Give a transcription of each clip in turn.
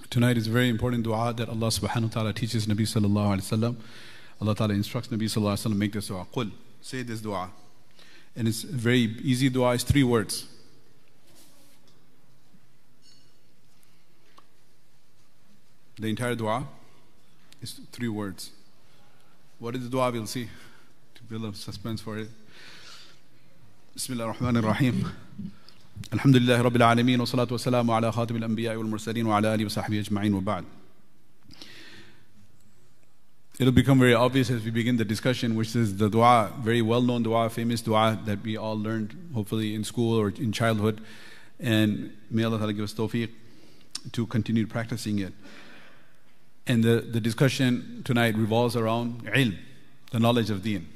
Tonight is a very important dua that Allah subhanahu wa ta'ala teaches Nabi sallallahu alayhi wa sallam. Allah ta'ala instructs Nabi sallallahu alayhi wa sallam, make this dua. Qul, say this dua. And it's a very easy dua, it's 3 words. The entire dua is 3 words. What is the dua? We'll see. To build up suspense for it. Bismillah ar-Rahman ar-Rahim. Alhamdulillah Rabbil Alameen wa salatu wa salamu ala khatim al-anbiya wal mursaleen wa ala alihi wa sahbihi ajma'in wa ba'd. It'll become very obvious as we begin the discussion, which is the dua, very well-known dua, famous dua that we all learned hopefully in school or in childhood. And may Allah Ta'ala give us tawfiq to continue practicing it. And the discussion tonight revolves around ilm, the knowledge of deen.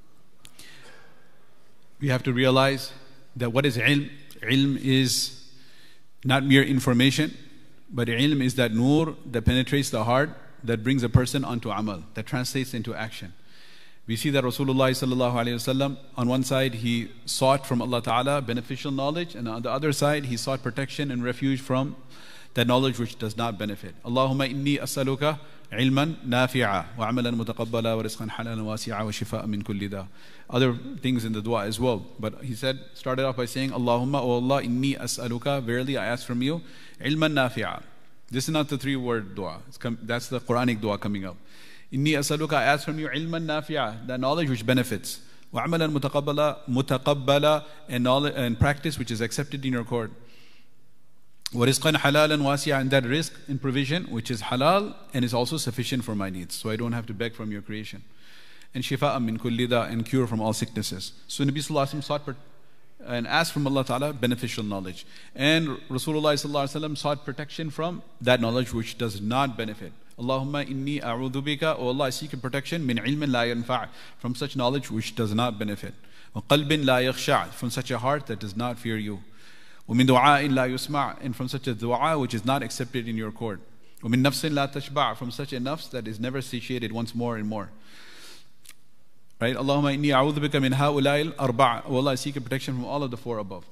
We have to realize that what is ilm? Ilm is not mere information, but ilm is that nur that penetrates the heart, that brings a person onto amal, that translates into action. We see that Rasulullah sallallahu alaihi wasallam, on one side he sought from Allah Ta'ala beneficial knowledge, and on the other side he sought protection and refuge from that knowledge which does not benefit. Allahumma inni as'aluka ilman nafi'a wa amalan mutaqabbala wa rizqan halalan wasi'a wa shifa'an min kulli da. Other things in the dua as well. But he started off by saying, Allahumma, O Allah, inni as'aluka, verily I ask from you, ilman nafi'a. This is not the 3-word dua. That's the Quranic dua coming up. Inni as'aluka, I ask from you, ilman nafi'a, that knowledge which benefits. Wa amalan mutaqabbala, and practice which is accepted in your court. وَرِزْقًا حَلَالًا وَاسِعًا, and that rizq in provision which is halal and is also sufficient for my needs, so I don't have to beg from your creation. And shifa'an min kulli da, and cure from all sicknesses. So Nabi sallallahu alaihi wasallam sought and asked from Allah Ta'ala beneficial knowledge. And Rasulullah sallallahu alaihi wasallam sought protection from that knowledge which does not benefit. Allahumma inni a'udhu bika, O Allah, I seek protection min ilmin la yanfa', from such knowledge which does not benefit. Wa qalbin la yakhsha', from such a heart that does not fear you. وَمِن دُعَاءٍ لَا يُسْمَعْ, and from such a dua which is not accepted in your court. وَمِن نَفْسٍ لَا تَشْبَعْ, from such a nafs that is never satiated once more and more. Right? Allahumma inni a'udhu bika min ha'ula'il arba'. O Allah, I seek protection from all of the 4 above.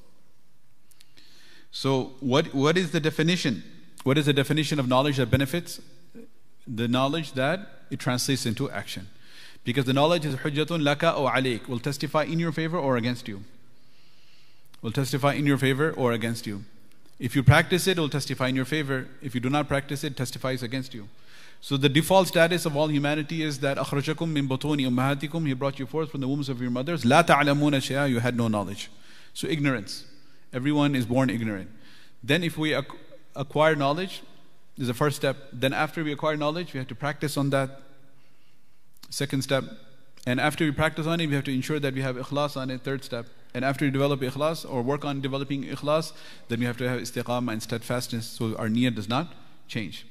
So what is the definition? What is the definition of knowledge that benefits? The knowledge that it translates into action. Because the knowledge is hujjatun laka aw alayk, will testify in your favor or against you. Will testify in your favor or against you. If you practice it will testify in your favor. If you do not practice it testifies against you. So the default status of all humanity is that أخرجكم من بطون أمهاتكم, He brought you forth from the wombs of your mothers. لا تعلمون شيئا, you had no knowledge. So ignorance. Everyone is born ignorant. Then if we acquire knowledge, is the first step. Then after we acquire knowledge, we have to practice on that. Second step. And after we practice on it, we have to ensure that we have ikhlas on it. Third step. And after you develop ikhlas or work on developing ikhlas, then we have to have istiqamah and steadfastness, so our niyyah does not change.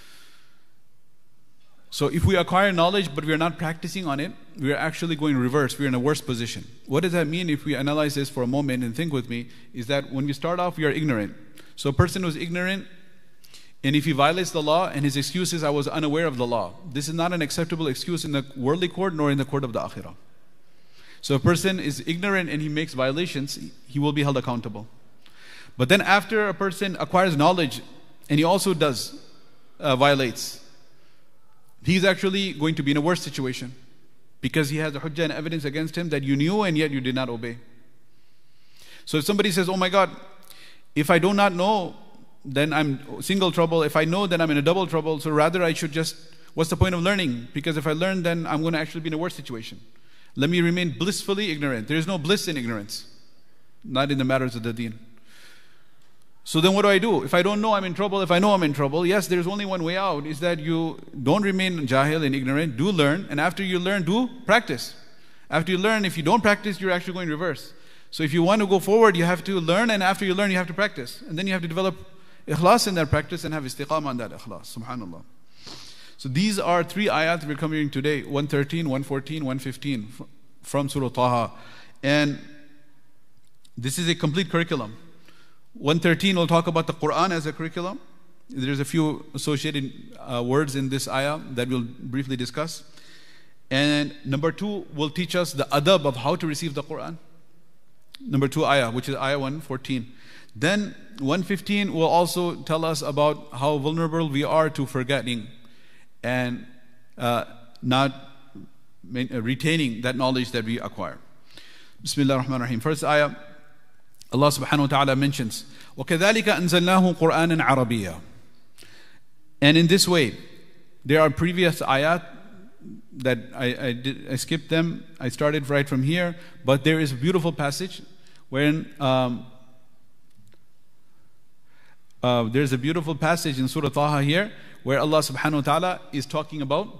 So if we acquire knowledge but we are not practicing on it, we are actually going reverse. We are in a worse position. What does that mean? If we analyze this for a moment and think with me, is that when we start off, we are ignorant. So a person who is ignorant, and if he violates the law and his excuse is, I was unaware of the law, this is not an acceptable excuse in the worldly court nor in the court of the akhirah. So a person is ignorant and he makes violations, he will be held accountable. But then after a person acquires knowledge and he also does violates, he's actually going to be in a worse situation, because he has a hujjah and evidence against him that you knew and yet you did not obey. So if somebody says, oh my God, if I do not know, then I'm single trouble. If I know, then I'm in a double trouble. So rather I should just, what's the point of learning? Because if I learn, then I'm going to actually be in a worse situation. Let me remain blissfully ignorant. There is no bliss in ignorance, not in the matters of the deen. So then what do? If I don't know, I'm in trouble. If I know, I'm in trouble. Yes, there's only one way out, is that you don't remain jahil and ignorant, do learn, and after you learn, do practice. After you learn, if you don't practice, you're actually going reverse. So if you want to go forward, you have to learn, and after you learn, you have to practice. And then you have to develop ikhlas in that practice and have istiqamah on that ikhlas. Subhanallah. So these are 3 ayat we're covering today, 113, 114, 115 from Surah Taha. And this is a complete curriculum. 113 will talk about the Quran as a curriculum. There's a few associated words in this ayah that we'll briefly discuss. And number 2 will teach us the adab of how to receive the Quran. Number 2 ayah, which is ayah 114. Then 115 will also tell us about how vulnerable we are to forgetting and not retaining that knowledge that we acquire. Bismillah ar-Rahman ar-Rahim. First ayah, Allah subhanahu wa ta'ala mentions, وَكَذَلِكَ أَنزَلْنَاهُ قُرْآنًا عَرَبِيًّا. And in this way, there are previous ayat that I skipped them. I started right from here, but there is a beautiful passage wherein there's a beautiful passage in Surah Taha here where Allah subhanahu wa ta'ala is talking about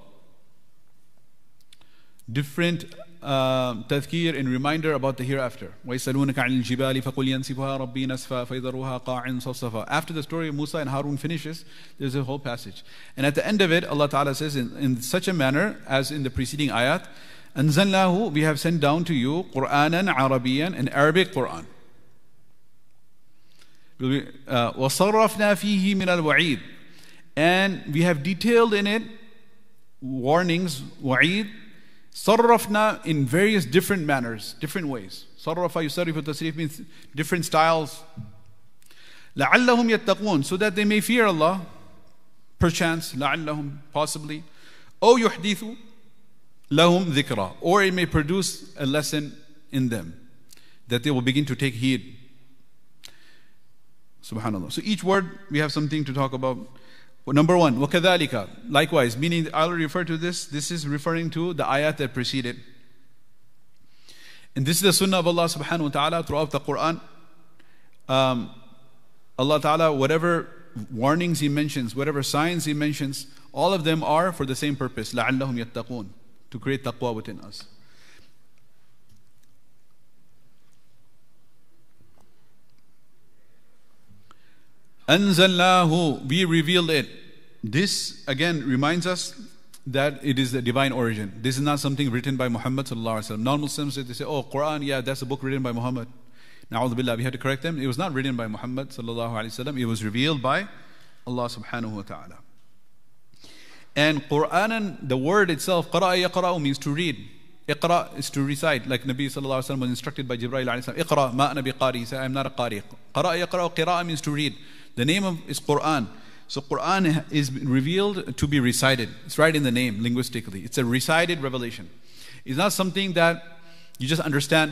different tadhkir and reminder about the hereafter. وَيَسْأَلُونَكَ عَنِ الْجِبَالِ فَقُلْ يَنْسِفُهَا رَبِّي نَسْفًا فَيَذَرُهَا قَاعًا صَفْصَفًا. After the story of Musa and Harun finishes, there's a whole passage. And at the end of it, Allah Ta'ala says in such a manner as in the preceding ayat, أَنزَلْنَاهُ, we have sent down to you قُرْآنًا عَرَبِيًّا, an Arabic Qur'an. وَصَرَّفْنَا فِيهِ مِنَ الْوَعِيدِ, and we have detailed in it warnings, wa'id, sarrafna, in various different manners, different ways. Sarrafa yusarrifu tasrif means different styles. لَعَلَّهُمْ يَتَّقُونَ, so that they may fear Allah, perchance, لَعَلَّهُمْ, possibly. أو يحدث لهم ذكرى, or it may produce a lesson in them, that they will begin to take heed. Subhanallah. So each word we have something to talk about. Number one, وَكَذَلِكَ, likewise, meaning I already referred to this. This is referring to the ayat that preceded. And this is the sunnah of Allah subhanahu wa ta'ala throughout the Quran. Allah ta'ala, whatever warnings He mentions, whatever signs He mentions, all of them are for the same purpose. لَعَلَّهُمْ يَتَّقُونَ, to create taqwa within us. أنزلناه, we revealed it. This again reminds us that it is the divine origin. This is not something written by Muhammad sallallahu alaihi wasallam. Non-Muslims, they say, oh, Quran, yeah, that's a book written by Muhammad. Na'udhu billah, we have to correct them. It was not written by Muhammad sallallahu alaihi wasallam. It was revealed by Allah subhanahu wa ta'ala. And Quran, the word itself, qara'a yaqra'u, means to read. Iqra is to recite, like Nabi sallallahu alaihi wasallam was instructed by Jibreel alayhi salam. Iqra, ma ana biqari. He said, I'm not a qari. Qara'a yaqra'u, qira'a means to read. The name is Quran. So Quran is revealed to be recited. It's right in the name, linguistically. It's a recited revelation. It's not something that you just understand.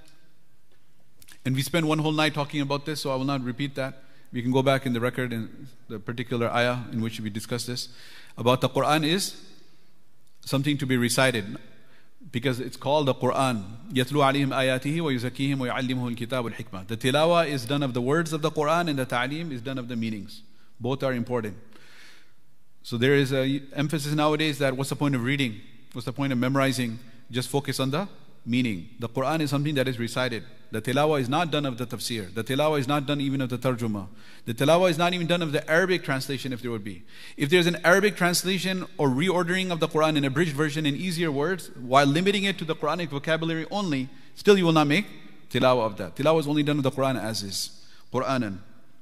And we spent one whole night talking about this, so I will not repeat that. We can go back in the record in the particular ayah in which we discussed this. About the Quran is something to be recited, because it's called the Quran. يَتْلُو عَلَيْهِمْ آيَاتِهِ وَيُزَكِّيهِمْ وَيُعَلِّمُهُ الْكِتَابُ الْحِكْمَةِ. The tilawah is done of the words of the Quran, and the ta'aleem is done of the meanings. Both are important. So there is an emphasis nowadays that what's the point of reading? What's the point of memorizing? Just focus on the meaning. The Quran is something that is recited. The tilawah is not done of the tafsir. The tilawah is not done even of the tarjuma. The tilawah is not even done of the Arabic translation, if there would be. If there's an Arabic translation or reordering of the Quran in a abridged version in easier words, while limiting it to the Quranic vocabulary only, still you will not make tilawah of that. Tilawah is only done with the Quran as is. Quranan.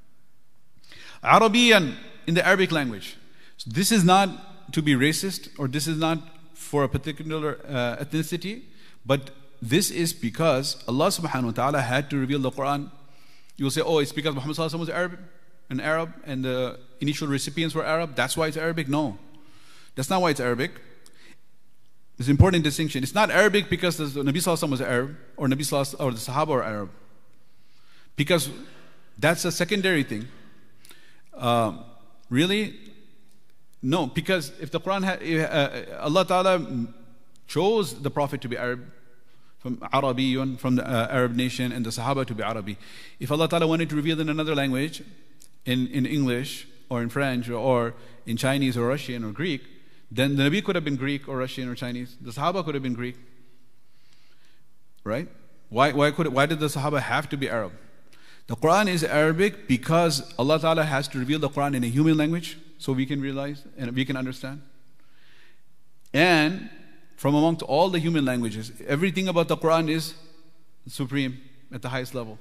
Arabiyan, in the Arabic language. So this is not to be racist, or this is not for a particular ethnicity, but this is because Allah subhanahu wa ta'ala had to reveal the Quran. You will say, oh, it's because Muhammad sallallahu alaihi wasallam was an Arab, and the initial recipients were Arab, that's why it's Arabic. No, that's not why it's Arabic. It's an important distinction. It's not Arabic because the Nabi sallallahu alaihi wasallam was Arab, or Nabi sallallahu or the Sahaba are Arab, because that's a secondary thing. Really? No, because if the Quran Allah Ta'ala chose the Prophet to be Arab, from Arabiyun, from the Arab nation, and the Sahaba to be Arabi. If Allah Ta'ala wanted to reveal in another language, in English, or in French, or in Chinese, or Russian, or Greek, then the Nabi could have been Greek, or Russian, or Chinese. The Sahaba could have been Greek. Right? Why did the Sahaba have to be Arab? The Quran is Arabic because Allah Ta'ala has to reveal the Quran in a human language so we can realize and we can understand. And from amongst all the human languages, everything about the Quran is supreme at the highest level.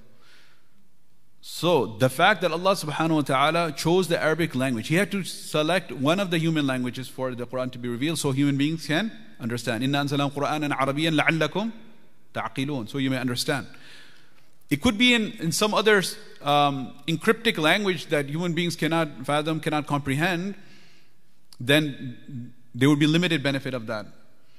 So the fact that Allah subhanahu wa ta'ala chose the Arabic language, He had to select one of the human languages for the Quran to be revealed so human beings can understand. إِنَّا أَنزَلْنَا قُرْآنًا عَرَبِيًّا لَعَلَّكُمْ تَعْقِلُونَ, so you may understand. It could be in some other encryptic language that human beings cannot fathom, cannot comprehend. Then there would be limited benefit of that.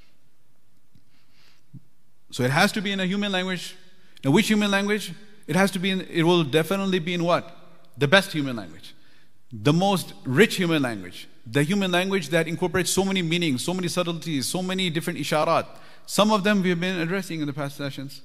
So it has to be in a human language. Now, which human language? It has to be it will definitely be in what? The best human language. The most rich human language. The human language that incorporates so many meanings, so many subtleties, so many different isharat. Some of them we have been addressing in the past sessions.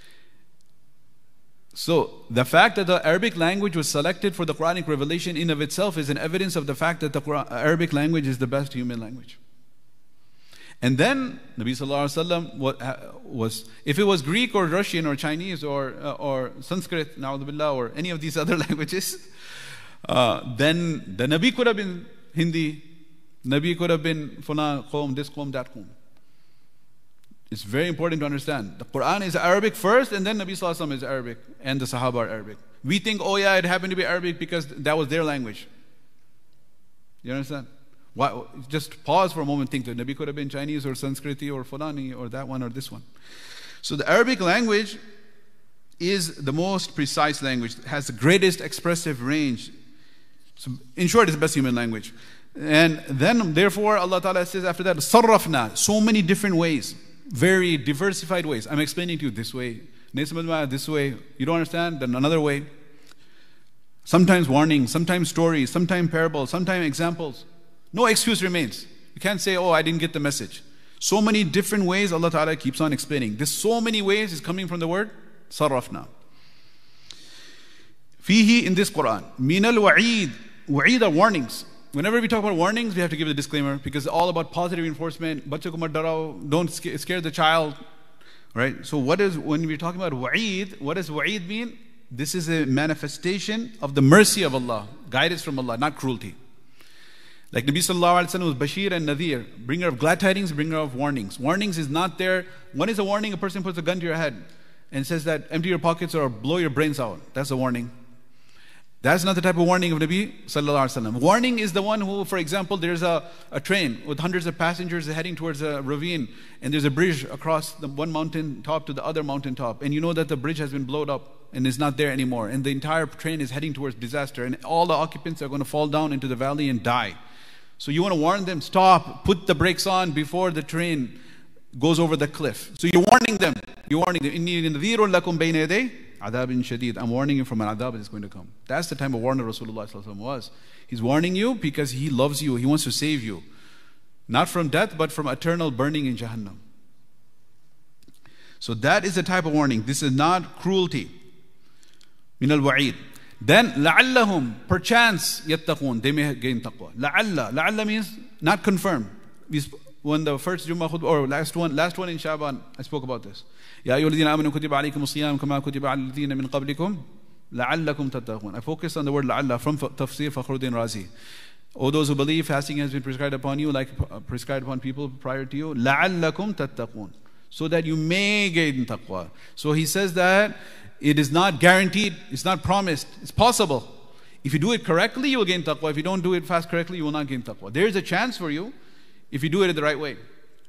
So the fact that the Arabic language was selected for the Quranic revelation in of itself is an evidence of the fact that the Arabic language is the best human language. And then Nabi Sallallahu Alaihi Wasallam was, if it was Greek or Russian or Chinese or Sanskrit, na'udhu billah, or any of these other languages, then the Nabi could have been Hindi, Nabi could have been Funa Qawm, this Qawm, that Qawm. It's very important to understand. The Quran is Arabic first, and then Nabi Sallallahu Alaihi Wasallam is Arabic, and the Sahaba are Arabic. We think, oh yeah, it happened to be Arabic because that was their language. You understand? Why? Just pause for a moment, think that Nabi could have been Chinese or Sanskriti or Fulani or that one or this one. So the Arabic language is the most precise language, has the greatest expressive range. So in short, it's the best human language. And then, therefore, Allah Ta'ala says after that, sarrafna, so many different ways, very diversified ways. I'm explaining to you this way, this way. You don't understand? Then another way. Sometimes warnings, sometimes stories, sometimes parables, sometimes examples. No excuse remains. You can't say, oh, I didn't get the message. So many different ways Allah Ta'ala keeps on explaining. This so many ways is coming from the word sarrafna. Fihi, in this Quran, minal wa'id. Wa'id are warnings. Whenever we talk about warnings, we have to give the disclaimer because it's all about positive reinforcement. Bachcho ko mat darao, don't scare the child. Right? So when we're talking about wa'id, what does wa'id mean? This is a manifestation of the mercy of Allah, guidance from Allah, not cruelty. Like Nabi Sallallahu Alaihi Wasallam was Bashir and Nadir, bringer of glad tidings, bringer of warnings. Warnings is not there. One is a warning, a person puts a gun to your head and says that empty your pockets or blow your brains out. That's a warning. That's not the type of warning of Nabi Sallallahu Alaihi Wasallam. Warning is the one who, for example, there's a train with hundreds of passengers heading towards a ravine and there's a bridge across the one mountain top to the other mountain top, and you know that the bridge has been blown up and is not there anymore, and the entire train is heading towards disaster and all the occupants are going to fall down into the valley and die. So you want to warn them, stop, put the brakes on before the train goes over the cliff. So you're warning them. You're warning them. إِنِّي نَذِيرٌ لَكُمْ بَيْنَ يَدَيْ عَذَابٍ شَدِيدٍ. I'm warning you from an adab that is going to come. That's the type of warner Rasulullah was. He's warning you because he loves you. He wants to save you. Not from death, but from eternal burning in Jahannam. So that is the type of warning. This is not cruelty. Min al-wa'id. Then, لَعَلَّهُمْ, perchance, يَتَّقُونَ, they may gain taqwa. لَعَلَّ means not confirmed. When the first Jummah khutbah, or last one in Shaban, I spoke about this. يَا أَيُّهَا الَّذِينَ آمَنُوا كُتِبَ عَلَيْكُمُ الصِّيَامُ كَمَا كُتِبَ عَلَى الَّذِينَ مِنْ قَبْلِكُمْ لَعَلَّكُمْ تَتَّقُونَ. I focus on the word لَعَلَّ from Tafsir Fakhruddin Razi. O those who believe, fasting has been prescribed upon you like prescribed upon people prior to you. لَعَلَّكُمْ تَتَّقُونَ. So that you may gain taqwa. So he says that it is not guaranteed, it's not promised, it's possible. If you do it correctly, you will gain taqwa. If you don't do it fast correctly, you will not gain taqwa. There is a chance for you if you do it the right way.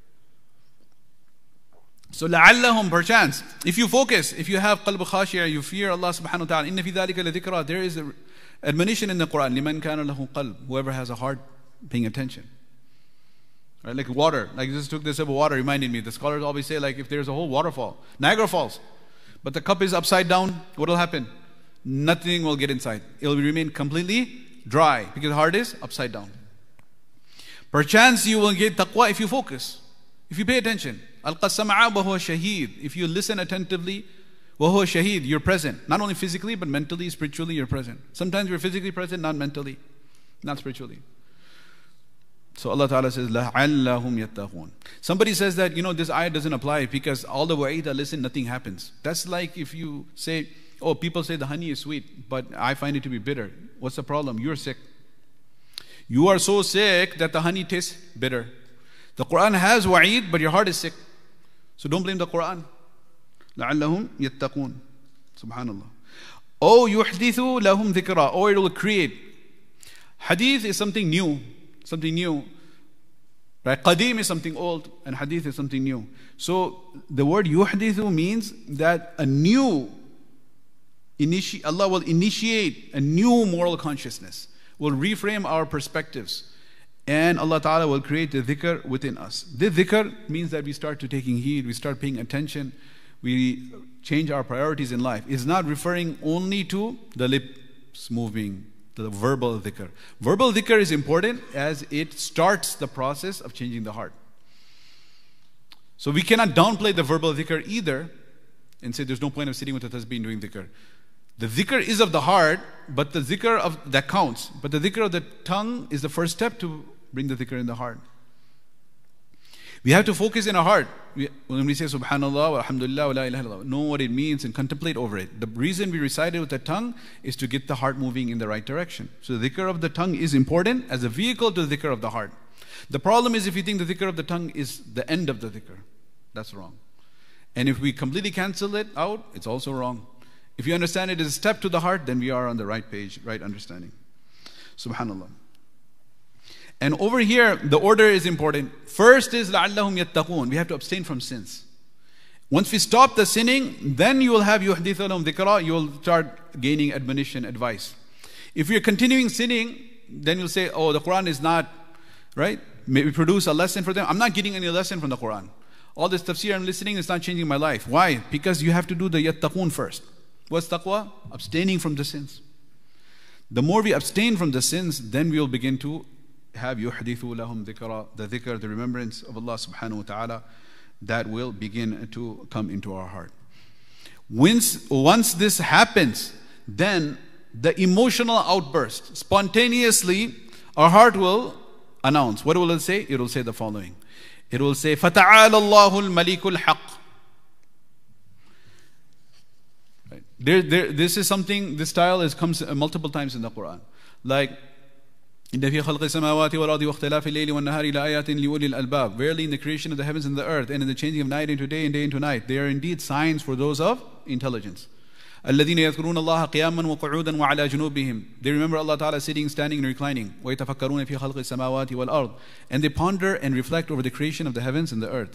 So لَعَلَّهُمْ, perchance, if you focus, if you have qalb khashiyah, you fear Allah subhanahu wa ta'ala, إِنَّ فِي ذَلِكَ لَذِكْرَى, there is an admonition in the Quran, لِمَنْ كَانَ لَهُ قَلْبٌ, whoever has a heart paying attention. Right, like water, like this took this sip of water, reminded me, the scholars always say, like if there's a whole waterfall, Niagara Falls, but the cup is upside down, what will happen? Nothing will get inside. It will remain completely dry because the heart is upside down. Perchance you will get taqwa if you focus, if you pay attention. Alqa sam'a wa huwa shaheed. If you listen attentively, wa huwa shaheed, you're present. Not only physically, but mentally, spiritually, you're present. Sometimes you're physically present, not mentally, not spiritually. So Allah Ta'ala says, لَعَلَّهُمْ يَتَّقُونَ. Somebody says that, this ayat doesn't apply because all the wa'id I listen, nothing happens. That's like if you say, oh, people say the honey is sweet, but I find it to be bitter. What's the problem? You're sick. You are so sick that the honey tastes bitter. The Quran has wa'id, but your heart is sick. So don't blame the Quran. لَعَلَّهُمْ يَتَّقُونَ. Subhanallah. Oh, يُحْدِثُ لَهُمْ ذِكْرًا. Or it will create. Hadith is something new. Something new. Right? Qadim is something old, and hadith is something new. So the word yuhdithu means that a new Allah will initiate a new moral consciousness, will reframe our perspectives, and Allah Ta'ala will create the dhikr within us. This dhikr means that we start to taking heed, we start paying attention, we change our priorities in life. It's not referring only to the lips moving, the verbal dhikr. Verbal dhikr is important as it starts the process of changing the heart. So we cannot downplay the verbal dhikr either and say there's no point of sitting with the tasbih and doing dhikr. The dhikr is of the heart, but the dhikr that counts. But the dhikr of the tongue is the first step to bring the dhikr in the heart. We have to focus in our heart. When we say Subhanallah, Alhamdulillah, wa la ilaha illallah, know what it means and contemplate over it. The reason we recite it with the tongue is to get the heart moving in the right direction. So the dhikr of the tongue is important as a vehicle to the dhikr of the heart. The problem is if you think the dhikr of the tongue is the end of the dhikr. That's wrong. And if we completely cancel it out, it's also wrong. If you understand it as a step to the heart, then we are on the right page, right understanding. Subhanallah. And over here, the order is important. First is لَعَلَّهُمْ يَتَّقُونَ. We have to abstain from sins. Once we stop the sinning, then you will have يُحْدِثُ لَهُمْ ذِكْرًا. You will start gaining admonition, advice. If you're continuing sinning, then you'll say, oh, the Quran is not, right? Maybe produce a lesson for them. I'm not getting any lesson from the Quran. All this tafsir I'm listening is not changing my life. Why? Because you have to do the yattaqun first. What's taqwa? Abstaining from the sins. The more we abstain from the sins, then we will begin to have yuhdithu lahum dhikra, the dhikr, the remembrance of Allah subhanahu wa ta'ala, that will begin to come into our heart. Once this happens, then the emotional outburst, spontaneously, our heart will announce. What will it say? It will say the following. It will say, فَتَعَالَ اللَّهُ الْمَلِكُ الْحَقِّ. This is something, this style comes multiple times in the Quran. Like, إِنَّ فِي خَلْقِ السَّمَاوَاتِ وَالْأَرْضِ وَاخْتِلَافِ اللَّيْلِ وَالنَّهَارِ لَآيَاتٍ لِأُولِي الْأَلْبَابِ. Verily, in the creation of the heavens and the earth, and in the changing of night into day and day into night, they are indeed signs for those of intelligence. الَّذِينَ يَذْكُرُونَ اللَّهَ قِيَامًا وَقُعُودًا وَعَلَى جُنُوبِهِمْ. They remember Allah Ta'ala sitting, standing, and reclining. وَيَتَفَكَّرُونَ فِي خَلْقِ السَّمَاوَاتِ وَالْأَرْضِ. And they ponder and reflect over the creation of the heavens and the earth.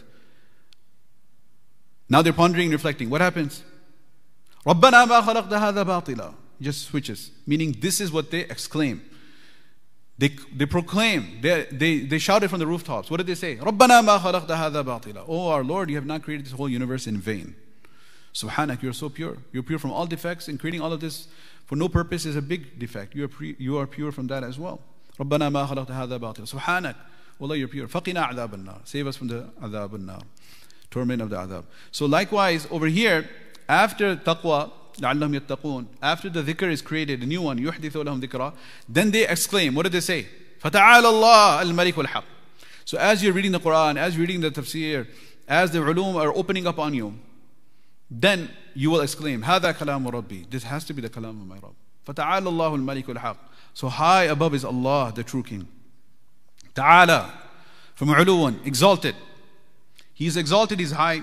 Now they're pondering and reflecting. What happens? رَبَّنَا مَا خَلَقْتَ هَذَا بَاطِلًا. Just switches. Meaning this is what they exclaim. They proclaim, they shout it from the rooftops. What did they say? رَبَّنَا مَا خَلَقْتَ هَذَا بَاطِلًا. Oh our Lord, you have not created this whole universe in vain. Subhanak, you're so pure. You're pure from all defects, and creating all of this for no purpose is a big defect. You are pure from that as well. رَبَّنَا مَا خَلَقْتَ هَذَا بَاطِلًا. Subhanak. Wallah, you're pure. فَقِنَا عَذَابَ النَّارِ. Save us from the عذاب النار. Torment of the adhab. So likewise, over here, after taqwa, لَعَلَّهُمْ يَتَّقُونَ, after the dhikr is created, a new one, يُحْدِثُ لَهُمْ ذِكْرًا, then they exclaim. What did they say? فَتَعَالَ اللَّهُ الْمَلِكُ الْحَقِّ. So as you're reading the Quran, as you're reading the tafsir, as the ulum are opening up on you, then you will exclaim, هَذَا كَلَامُ رَبِّي. This has to be the kalam of my Rabb. فَتَعَالَ اللَّهُ الْمَلِكُ الْحَقِّ. So high above is Allah, the true King. Ta'ala, from uluwan, exalted. He is exalted, He is high.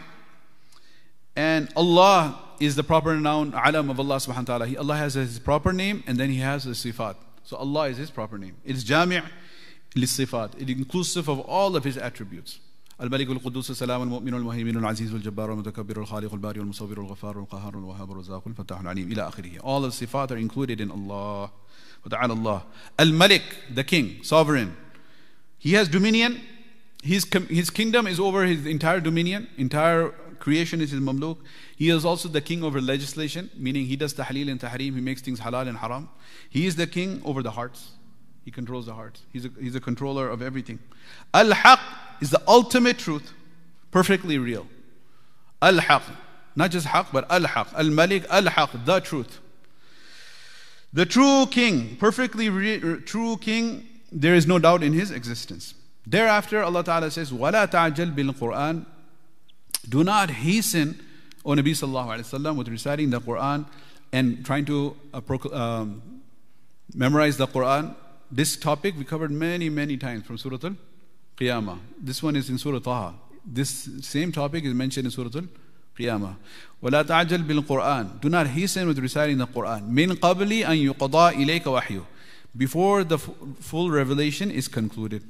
And Allah is the proper noun, alam of Allah subhanahu wa ta'ala. Allah has His proper name and then He has His sifat. So Allah is His proper name. It is jami' lis-sifat. It is inclusive of all of His attributes. الملك القدوس السلام المؤمن المهيمن العزيز الجبار المتكبر الخالق البارئ المصور الغفار القهار الوهاب الرزاق الفتاح العليم إلى آخره. All the sifat are included in Allah. وتعالى الله. Al-Malik, the king, sovereign. He has dominion. His kingdom is over His entire dominion. Entire creation is His mamluk. He is also the king over legislation, meaning He does tahleel and tahreem. He makes things halal and haram. He is the king over the hearts. He controls the hearts. He's a controller of everything. Al-Haq is the ultimate truth, perfectly real. Al-Haq, not just Haq, but Al-Haq. Al-Malik, Al-Haq, the truth. The true king, perfectly true king, there is no doubt in His existence. Thereafter, Allah Ta'ala says, وَلَا تَعْجَلْ بِالْقُرْآنِ. Do not hasten, O Nabi Sallallahu Alaihi Wasallam, with reciting the Quran and trying to memorize the Quran. This topic we covered many, many times from Surah Al-Qiyamah. This one is in Surah Taha. This same topic is mentioned in Surah Al-Qiyamah. وَلَا تَعْجَلْ بِالْقُرْآنِ. Do not hasten with reciting the Quran. مِنْ قَبْلِ أَنْ يُقَضَى إِلَيْكَ وَحْيُهُ. Before the full revelation is concluded.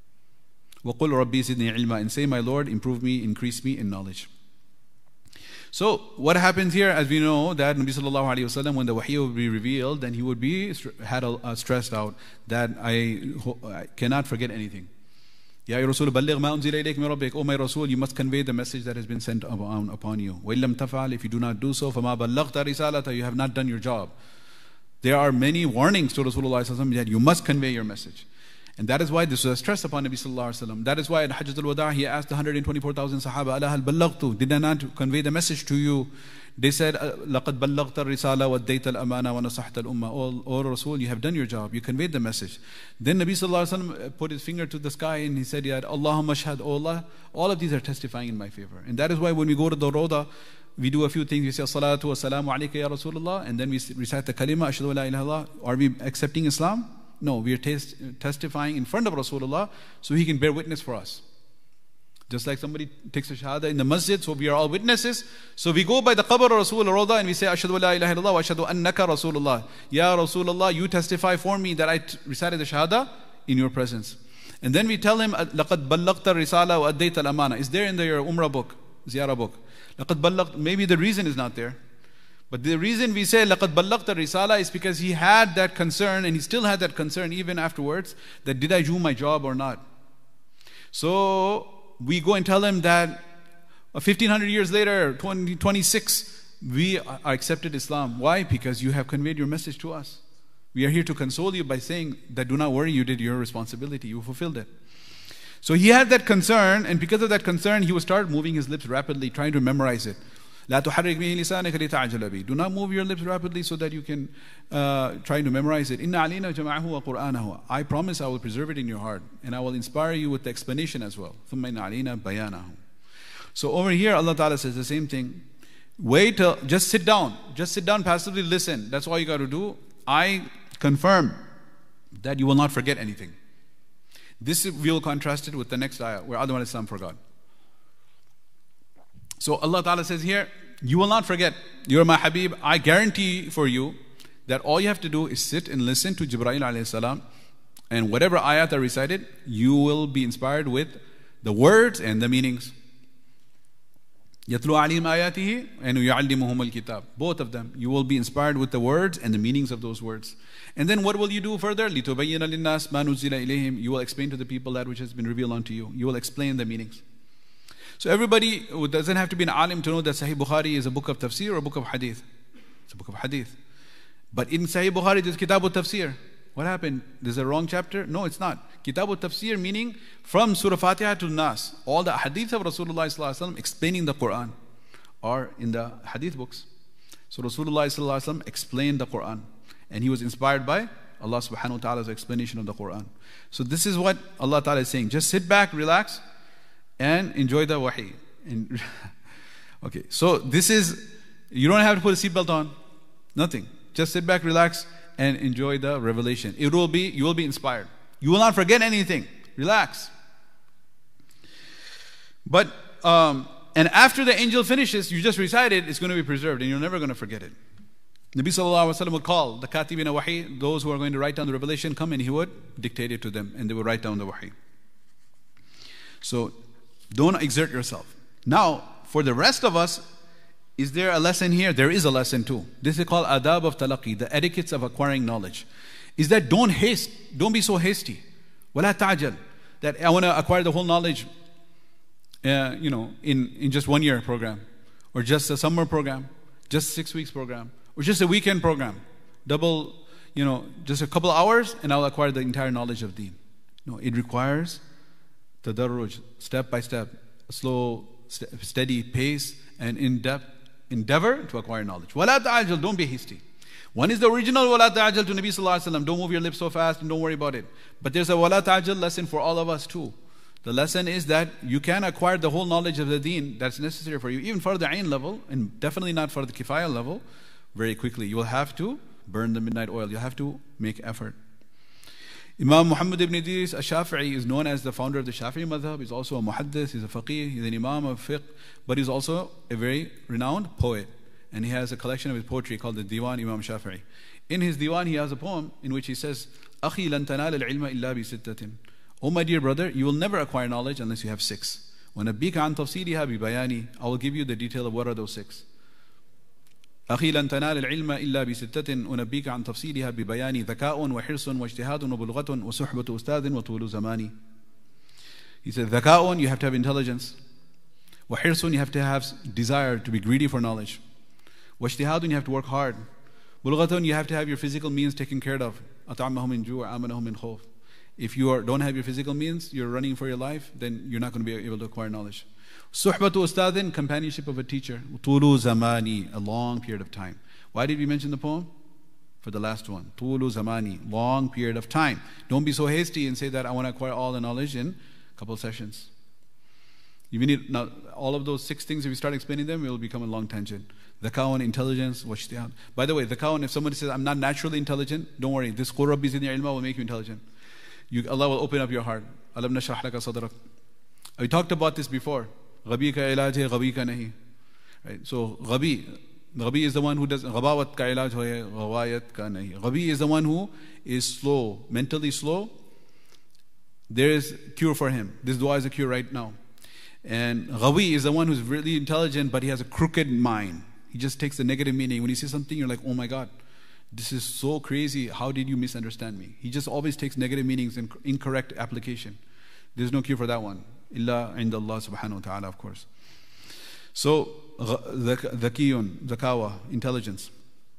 وَقُلْ رَبِّي زِدْنِي عِلْمًا. And say, my Lord, improve me, increase me in knowledge. So what happens here, as we know, that Nabi sallallahu alaihi wasallam, when the wahi would be revealed, then he would be stressed out that I cannot forget anything. Ya Rasul, balligh ma unzila ilayk min rabbik. Oh my Rasul, you must convey the message that has been sent upon you. Wa illam taf'al, if you do not do so, fama ballaghta risalata, you have not done your job. There are many warnings to Rasulullah sallallahu alaihi wasallam that you must convey your message. And that is why this was a stress upon Nabi sallallahu alaihi wasallam. That is why at Hajjatul Wada he asked the 124,000 Sahaba, Ala hal ballaghtu, did I not convey the message to you? They said, Laqad ballaghta risala wa dayta al-amana wa nasahta al-umma. Oh Rasul, you have done your job, you conveyed the message. Then Nabi sallallahu alaihi wasallam put his finger to the sky and he said, Ya Allahumma shahad, oh Allah, all of these are testifying in my favor. And that is why when we go to the Roda, we do a few things. We say, As-salatu wa salamu alayka ya Rasulullah, and then we recite the kalima, Ashhadu an la ilaha illallah. Are we accepting Islam? No, we are testifying in front of Rasulullah so he can bear witness for us. Just like somebody takes a shahada in the masjid, so we are all witnesses. So we go by the qabr of Rasul Roda and we say, Ashhadu la ilaha illallah wa ashhadu annaka Rasulullah. Ya Rasulullah, you testify for me that I recited the shahada in your presence. And then we tell him, Laqad ballaghta risala wa addayta al-amana. Is there in your Umrah book, Ziyarah book? Laqad ballaghta, maybe the reason is not there. But the reason we say laqad ballaghta risala is because he had that concern, and he still had that concern even afterwards, that did I do my job or not? So we go and tell him that 1500 years later, 2026, we are accepted Islam. Why? Because you have conveyed your message to us. We are here to console you by saying that do not worry, you did your responsibility, you fulfilled it. So he had that concern, and because of that concern, he would start moving his lips rapidly, trying to memorize it. لا تحرك به لسانك لتعجل به. Do not move your lips rapidly so that you can try to memorize it. إن علينا جمعه وقرآنه. I promise I will preserve it in your heart, and I will inspire you with the explanation as well. ثم إن علينا بيانه. So over here Allah Ta'ala says the same thing. Wait till, just sit down passively listen. That's all you got to do. I confirm that you will not forget anything. This we will contrast it with the next ayah where Adam a.s. forgot. So Allah Ta'ala says here, you will not forget. You're my Habib. I guarantee for you that all you have to do is sit and listen to Jibreel alayhi salam, and whatever ayat are recited, you will be inspired with the words and the meanings. يَتْلُو عَلِيهِمْ آيَاتِهِ and يُعَلِّمُهُمُ الْكِتَابِ. Both of them. You will be inspired with the words and the meanings of those words. And then what will you do further? لِتُبَيِّنَ لِلنَّاسِ مَا نُزِّلَ إِلَيْهِمْ. You will explain to the people that which has been revealed unto you. You will explain the meanings. So everybody who doesn't have to be an alim to know that Sahih Bukhari is a book of tafsir or a book of hadith. It's a book of hadith. But in Sahih Bukhari there's Kitab al-Tafsir. What happened? There's a wrong chapter? No, it's not. Kitab al-Tafsir meaning from Surah Fatiha to Nas. All the hadith of Rasulullah sallallahu alaihi wasallam explaining the Quran are in the hadith books. So Rasulullah sallallahu alaihi wasallam explained the Quran, and he was inspired by Allah subhanahu wa ta'ala's explanation of the Quran. So this is what Allah Ta'ala is saying. Just sit back, relax, and enjoy the wahi. Okay, so this is, you don't have to put a seatbelt on, nothing. Just sit back, relax, and enjoy the revelation. You will be inspired. You will not forget anything. Relax. But, and after the angel finishes, you just recite it, it's going to be preserved, and you're never going to forget it. Nabi sallallahu alaihi wasallam would call the katibina wahi, those who are going to write down the revelation, come and he would dictate it to them, and they would write down the wahi. So, don't exert yourself. Now, for the rest of us, is there a lesson here? There is a lesson too. This is called adab of talaqi, the etiquettes of acquiring knowledge. Is that don't be so hasty. Wala ta'jal. That I want to acquire the whole knowledge, in just 1 year program, or just a summer program, just 6 weeks program, or just a weekend program. Just a couple hours and I'll acquire the entire knowledge of deen. No, it requires tadarruj, step by step, a slow, steady pace, and in-depth endeavor to acquire knowledge. Wala ta'ajal, don't be hasty. One is the original wala ta'ajal to Nabi sallallahu alaihi wasallam. Don't move your lips so fast and don't worry about it. But there's a wala ta'ajal lesson for all of us too. The lesson is that you can acquire the whole knowledge of the deen that's necessary for you, even for the ayn level, and definitely not for the kifaya level, very quickly. You will have to burn the midnight oil. You'll have to make effort. Imam Muhammad ibn Idris al-Shafi'i is known as the founder of the Shafi'i madhab. He's also a muhaddith, he's a faqih, he's an imam of fiqh, but he's also a very renowned poet. And he has a collection of his poetry called the Diwan Imam Shafi'i. In his Diwan, he has a poem in which he says, أَخِي لَن تَنَالَ الْعِلْمَ إِلَّا بِسِتَّةٍ. Oh my dear brother, you will never acquire knowledge unless you have 6. وَنَبِّيكَ عَنْ تَفْصِيلِهَا بِبَيَانِ. I will give you the detail of what are those 6. أخي لن تنال العلم إلا بستة أنبيك عن تفصيلها ببيان ذكاء وحرص واجتهاد وبلغة وصحبة أستاذ وطول زمان. He said, ذكاء, you have to have intelligence. وحرص, you have to have desire to be greedy for knowledge. واجتهاد, you have to work hard. بلغة, you have to have your physical means taken care of. أطعمهم من جوع آمنهم من خوف. If you don't have your physical means, you're running for your life, then you're not going to be able to acquire knowledge. Suhbatu ustadin, companionship of a teacher. Tulu zamani, a long period of time. Why did we mention the poem? For the last one. Tulu zamani, long period of time. Don't be so hasty and say that I want to acquire all the knowledge in a couple of sessions. You need, now, all of those 6 things, if you start explaining them, it will become a long tangent. Dhakawan, intelligence, washtihad. By the way, dhakawan, if somebody says, I'm not naturally intelligent, don't worry. This Qur Rabbi Zidni Ilma will make you intelligent. Allah will open up your heart. Alam nashrah laka sadrak. We talked about this before. Ghabi ka ilaj hai, ghabi ka nahi. Right? So, Ghabi is the one who does, ghabawat ka ilaj hai, ghawayat ka nahi. Ghabi is the one who is slow, mentally slow. There is cure for him. This dua is a cure right now. And Ghawi is the one who's really intelligent, but he has a crooked mind. He just takes the negative meaning. When you say something, you're like, oh my God, this is so crazy. How did you misunderstand me? He just always takes negative meanings and incorrect application. There's no cure for that one. Illa inda Allah subhanahu wa ta'ala, of course. So, dhakiyun, zakawa, intelligence.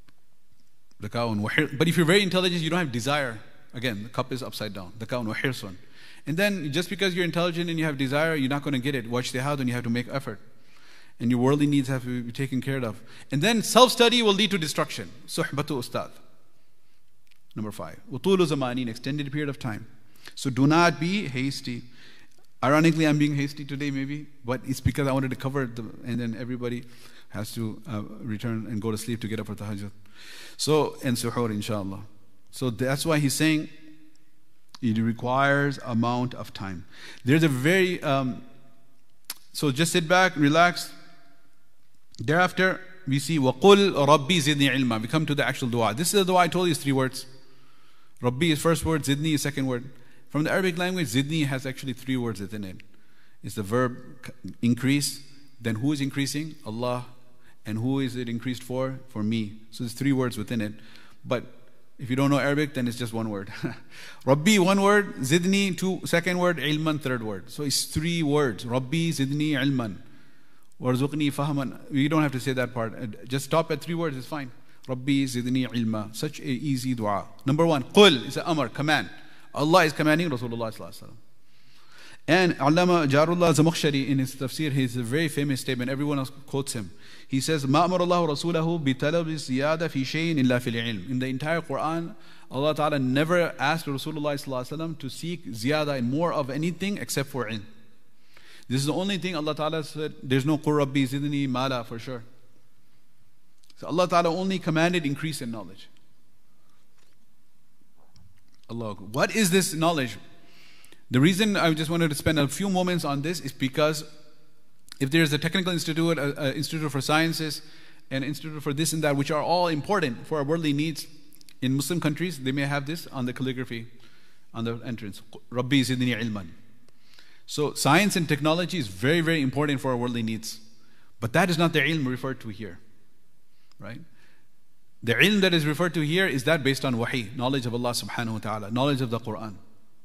Zakawun. But if you're very intelligent, you don't have desire. Again, the cup is upside down. Zakawun wa hirsun. And then, just because you're intelligent and you have desire, you're not going to get it. Wajtihad, and you have to make effort. And your worldly needs have to be taken care of. And then self-study will lead to destruction. Suhbatu ustad. Number 5. Utulu zamani, an extended period of time. So do not be hasty. Ironically, I'm being hasty today maybe, but it's because I wanted to cover it, and then everybody has to return and go to sleep to get up for tahajjud. So, and suhoor inshallah. So that's why he's saying it requires amount of time. There's a very, so just sit back, relax. Thereafter, we see, وَقُلْ رَبِّي زِدْنِي عِلْمًا. We come to the actual dua. This is the dua I told you is 3 words. Rabbi is first word, Zidni is second word. From the Arabic language, Zidni has actually 3 words within it. It's the verb increase. Then who is increasing? Allah. And who is it increased for? For me. So there's 3 words within it. But if you don't know Arabic, then it's just 1 word. Rabbi, 1 word. Zidni, 2, second word. Ilman, 3rd word. So it's 3 words. Rabbi, Zidni, Ilman. Warzuqni, Fahman. You don't have to say that part. Just stop at 3 words, it's fine. Rabbi, Zidni, Ilma. Such a easy dua. Number 1, Qul is an amr, command. Allah is commanding Rasulullah sallallahu alaihi wasallam. And Allama Jarullah Zamakhshari in his tafsir, he has a very famous statement, everyone else quotes him. He says, مَا أَمَرَ اللَّهُ رَسُولَهُ بِطَلَبِ الزِّيَادَةِ فِي شَيْءٍ إِلَّا فِي الْعِلْمِ. In the entire Quran, Allah Ta'ala never asked Rasulullah sallallahu alaihi wasallam to seek ziyada and more of anything except for ilm. This is the only thing Allah Ta'ala said, there's no Qur Rabbi Zidni Mala for sure. So Allah Ta'ala only commanded increase in knowledge. Allah. What is this knowledge? The reason I just wanted to spend a few moments on this is because if there is a technical institute, an institute for sciences, an institute for this and that, which are all important for our worldly needs, in Muslim countries, they may have this on the calligraphy, on the entrance. Rabbi Zidni Ilman. So science and technology is very, very important for our worldly needs. But that is not the ilm referred to here. Right? The ilm that is referred to here is that based on wahi, knowledge of Allah subhanahu wa ta'ala, knowledge of the Quran.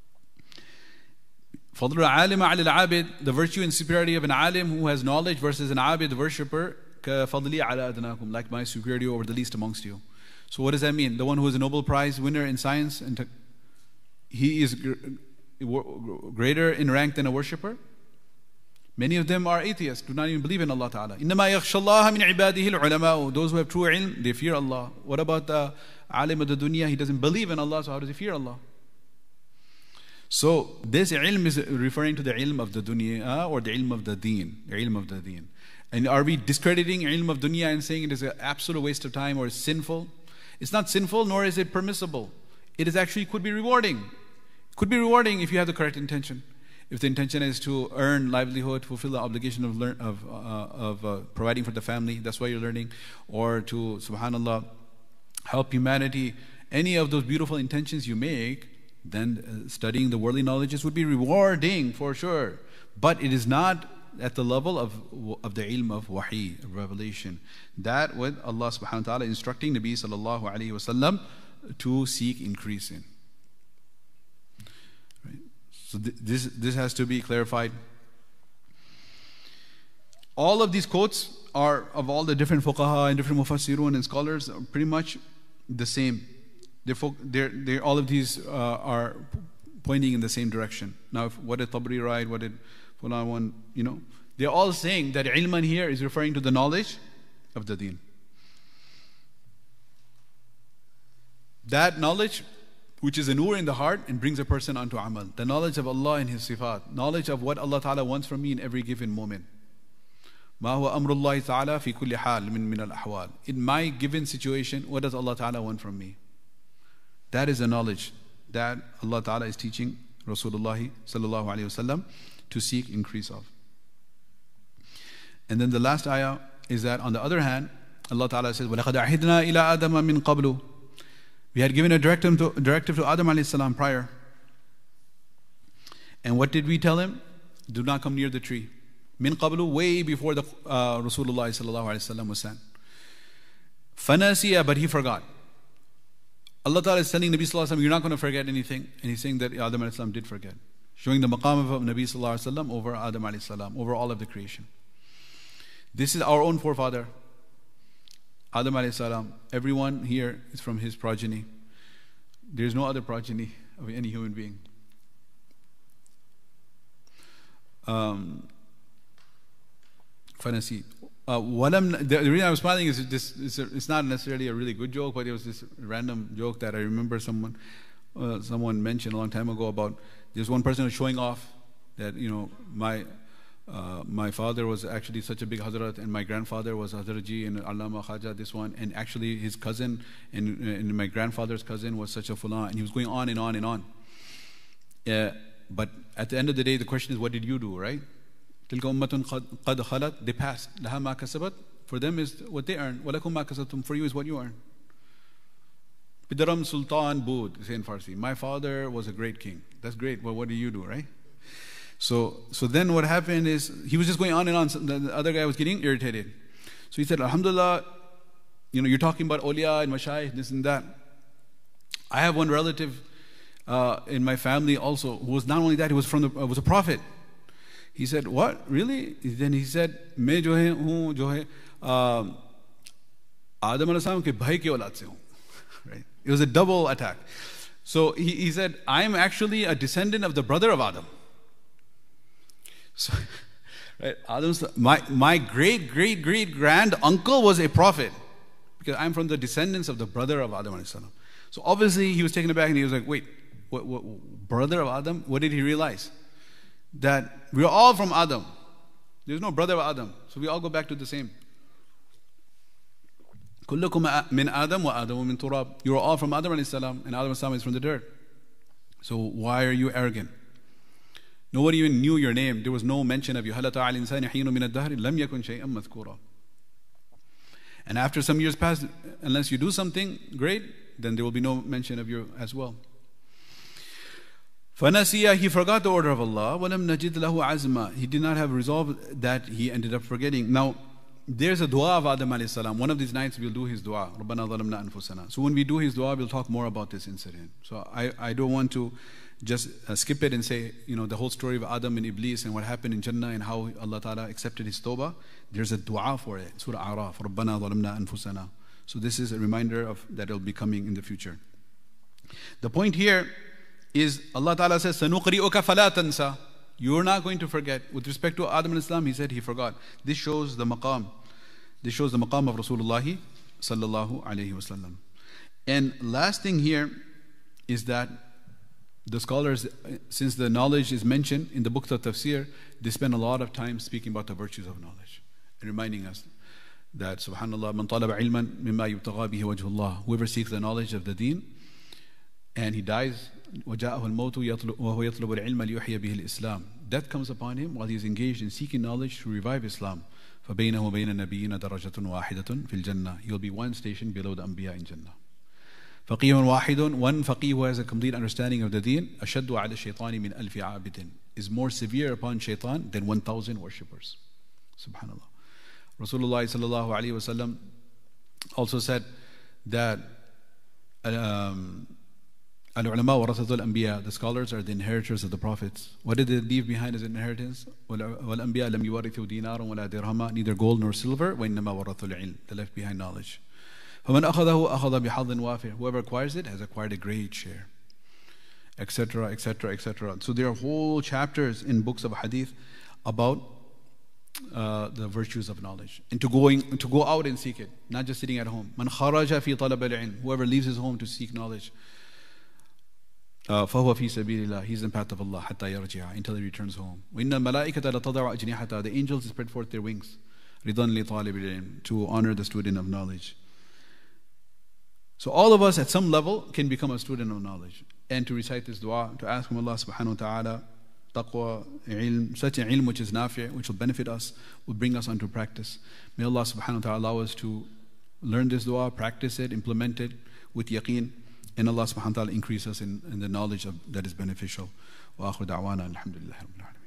Fadl al-alim al-abid, the virtue and superiority of an alim who has knowledge versus an abid, the worshipper, ka fadli ala adnakum, like my superiority over the least amongst you. So what does that mean? The one who is a Nobel Prize winner in science, and he is greater in rank than a worshipper? Many of them are atheists, do not even believe in Allah Ta'ala. إِنَّمَا يَخْشَى اللَّهَ مِنْ عِبَادِهِ الْعُلَمَاءُ. Those who have true ilm, they fear Allah. What about the alim of the dunya? He doesn't believe in Allah, so how does he fear Allah? So this ilm is referring to the ilm of the dunya or the ilm of the deen. The ilm of the deen. And are we discrediting ilm of dunya and saying it is an absolute waste of time or is sinful? It's not sinful, nor is it permissible. It is actually could be rewarding. It could be rewarding if you have the correct intention. If the intention is to earn livelihood, fulfill the obligation of providing for the family, that's why you're learning, or to, subhanallah, help humanity, any of those beautiful intentions you make, then studying the worldly knowledges would be rewarding for sure. But it is not at the level of the ilm of wahi, revelation. That what Allah subhanahu wa ta'ala instructing Nabi sallallahu alayhi wa sallam to seek increase in. Right? So this has to be clarified. All of these quotes are of all the different fuqaha and different mufassirun and scholars are pretty much the same. They're all of these are pointing in the same direction. Now, what did Tabari write? What did Fulan one? They're all saying that ilman here is referring to the knowledge of the deen. That knowledge, which is a nur in the heart and brings a person onto amal. The knowledge of Allah and His sifat. Knowledge of what Allah Ta'ala wants from me in every given moment. ما هو أمر الله تعالى في كل حال من الأحوال. In my given situation, what does Allah Ta'ala want from me? That is the knowledge that Allah Ta'ala is teaching Rasulullah sallallahu alayhi wasallam to seek increase of. And then the last ayah is that on the other hand, Allah Ta'ala says, وَلَقَدْ عَهِدْنَا إِلَىٰ آدَمَ مِنْ قَبْلُ. We had given a directive to Adam alayhi salam prior. And what did we tell him? Do not come near the tree. Min qablu, way before the Rasulullah sallallahu alayhi wasallam was sent. Fanasiya, but he forgot. Allah Ta'ala is telling Nabi sallallahu alayhi wasallam, you're not going to forget anything. And He's saying that Adam alayhi salam did forget. Showing the maqam of Nabi sallallahu alayhi wasallam over Adam alayhi salam, over all of the creation. This is our own forefather, Adam alayhi salam. Everyone here is from his progeny. There is no other progeny of any human being. Fanasi. The reason I was smiling is it's not necessarily a really good joke, but it was this random joke that I remember someone mentioned a long time ago about there's one person who's showing off that my father was actually such a big Hazrat and my grandfather was Hazrat Ji and Allama Khaja, this one, and actually his cousin and my grandfather's cousin was such a fulan, and he was going on and on and on. But at the end of the day, the question is, what did you do, right? تِلْكَ أُمَّةٌ قَدْ خَلَتْ. They passed. لَهَا مَا كَسَبَتْ. For them is what they earn. وَلَكُمْ مَا كَسَبْتُمْ. For you is what you earn. Bidaram Sultan Bud, say in Farsi. My father was a great king. That's great. Well, what do you do, right? So then what happened is, he was just going on and on. The other guy was getting irritated. So he said, Alhamdulillah, you're talking about awliya and mashayikh, this and that. I have one relative in my family also, who was not only that, he was was a prophet. He said, what? Really? Then he said, मैं जो है आदम अलैहिस्सलाम के भाई के औलाद से हूँ. Right? It was a double attack. So he said, I'm actually a descendant of the brother of Adam. So, right? My great grand uncle was a prophet, because I'm from the descendants of the brother of Adam alayhi salam. So obviously he was taken aback and he was like, wait, what brother of Adam? What did he realize? That we're all from Adam. There's no brother of Adam. So we all go back to the same. كُلُّكُمْ مِنْ آدَمْ وَآدَمُ مِنْ تُرَابٍ. You're all from Adam alayhi salam, and Adam alayhi salam is from the dirt. So why are you arrogant? Nobody even knew your name. There was no mention of you. هَلَ تَعَ الْإِنسَانِ حِينٌ مِنَ الدَّهْرِ لَمْ يَكُنْ شَيْئًا مَذْكُورًا. And after some years pass, unless you do something great, then there will be no mention of you as well. فَنَسِيَ, he forgot the order of Allah. وَلَمْ نَجِدْ لَهُ عَزْمًا. He did not have resolve that, he ended up forgetting. Now, there's a dua of Adam alayhi salam. One of these nights we'll do his dua. رَبَّنَا ظَلَمْنَا أَنفُسَنَا. So when we do his dua, we'll talk more about this incident. So I don't want to just skip it and say, the whole story of Adam and Iblis and what happened in Jannah and how Allah Ta'ala accepted his tawbah. There's a dua for it. Surah A'raf. رَبَّنَا ظَلَمْنَا أَنفُسَنَا. So this is a reminder of that will be coming in the future. The point here is Allah Ta'ala says, سَنُقْرِئُكَ فَلَا تَنْسَى. You're not going to forget. With respect to Adam alayhi salam, he said he forgot. This shows the maqam. This shows the maqam of Rasulullah sallallahu alayhi wasallam. And last thing here is that the scholars, since the knowledge is mentioned in the books of tafsir, they spend a lot of time speaking about the virtues of knowledge and reminding us that subhanallah, man talaba ilman mimma yubtagha bihi wajhullah. Whoever seeks the knowledge of the deen and he dies, وَجَاءَهُ الْمَوْتُ وَهُوَ يَطْلُبُ الْعِلْمَ لِيُحْيَ بِهِ الْإِسْلَامِ. Death comes upon him while he is engaged in seeking knowledge to revive Islam. فَبَيْنَهُ وَبَيْنَ النَّبِيِّينَ دَرَجَةٌ وَاحِدَةٌ فِي الْجَنَّةِ. He will be one station below the Anbiya in Jannah. فَقِيهٌ وَاحِدٌ. One faqih who has a complete understanding of the deen. أَشَدُّ عَلَى الشَّيْطَانِ مِنْ أَلْفِ عَابِدٍ. is more severe upon shaitan than 1,000 worshippers. Subhanallah. Rasulullah sallallahu alaihi wasallam also said that Al-ulama warathatul anbiya, the scholars are the inheritors of the prophets. What did they leave behind as inheritance? Wal-anbiya lam yuwarithu dinaran wala dirhama, neither gold nor silver. Wa innama warathul ilm, they left behind knowledge. فَمَنْ أَخَذَهُ أَخَذَ بِحَظٍ وَافِرٍ, whoever acquires it has acquired a great share, etc., etc., etc. So there are whole chapters in books of hadith about the virtues of knowledge, and to go out and seek it, not just sitting at home. Man kharaja fi talab al-ilm, whoever leaves his home to seek knowledge, فهو في سبيل الله, he's in the path of Allah حتى يرجع, until he returns home. وإن الملائكة لتضع أجنحتها, the angels spread forth their wings, رضا لطالب العلم, to honor the student of knowledge. So all of us at some level can become a student of knowledge, and to recite this dua, to ask from Allah subhanahu wa ta'ala taqwa, ilm, such an ilm which is nafi', which will benefit us, will bring us onto practice. May Allah subhanahu wa ta'ala allow us to learn this dua, practice it, implement it with yaqeen, and Allah subhanahu wa ta'ala increase us in the knowledge that is beneficial. Wa akhiru da'wana alhamdulillahi rabbil alamin.